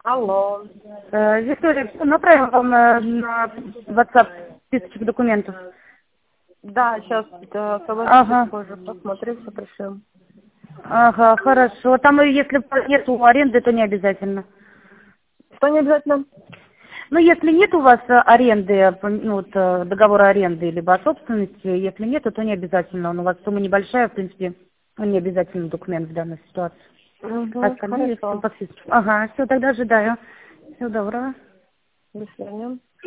Алло. Виктория, направим вам на WhatsApp списочек документов. Да, сейчас Ага. позже посмотрю, все пришлем. Ага, хорошо. Там и если нету аренды, то не обязательно. Что не обязательно? Ну, если нет у вас аренды, ну, вот, договора аренды, либо о собственности, если нет, то не обязательно. Он у вас сумма небольшая, в принципе, не обязательно документ в данной ситуации. Угу, Остальное все хорошо. по списку. Ага, все, тогда ожидаю. Всего доброго. До свидания.